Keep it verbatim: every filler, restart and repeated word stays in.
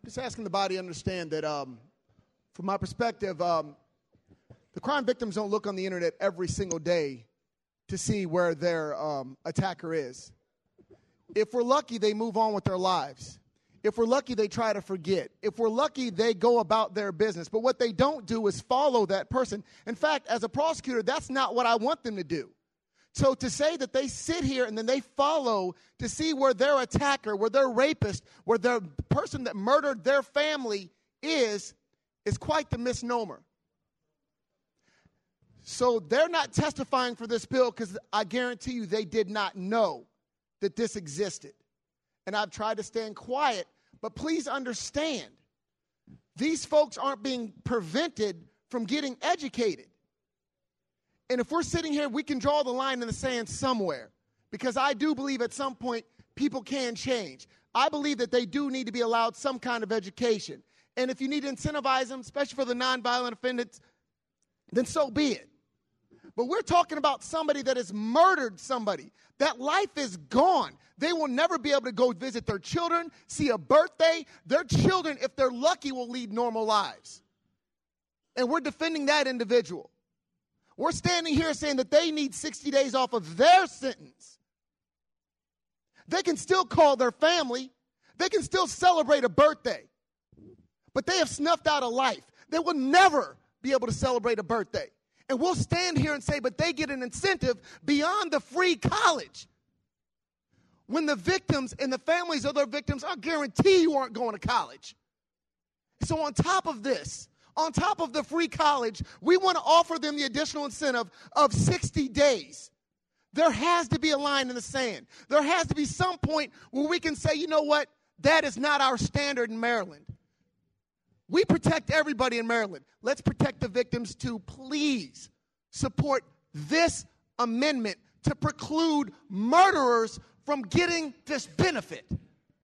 Just asking the body to understand that, um, from my perspective, um, the crime victims don't look on the internet every single day to see where their um, attacker is. If we're lucky, they move on with their lives. If we're lucky, they try to forget. If we're lucky, they go about their business. But what they don't do is follow that person. In fact, as a prosecutor, that's not what I want them to do. So to say that they sit here and then they follow to see where their attacker, where their rapist, where their person that murdered their family is, is quite the misnomer. So they're not testifying for this bill because I guarantee you they did not know that this existed. And I've tried to stand quiet, but please understand, these folks aren't being prevented from getting educated. And if we're sitting here, we can draw the line in the sand somewhere, because I do believe at some point people can change. I believe that they do need to be allowed some kind of education. And if you need to incentivize them, especially for the nonviolent offenders, then so be it. But we're talking about somebody that has murdered somebody. That life is gone. They will never be able to go visit their children, see a birthday. Their children, if they're lucky, will lead normal lives. And we're defending that individual. We're standing here saying that they need sixty days off of their sentence. They can still call their family. They can still celebrate a birthday. But they have snuffed out a life. They will never be able to celebrate a birthday. And we'll stand here and say, but they get an incentive beyond the free college. When the victims and the families of their victims, I guarantee you aren't going to college. So on top of this, on top of the free college, we want to offer them the additional incentive of sixty days. There has to be a line in the sand. There has to be some point where we can say, you know what, that is not our standard in Maryland. We protect everybody in Maryland. Let's protect the victims too. Please support this amendment to preclude murderers from getting this benefit.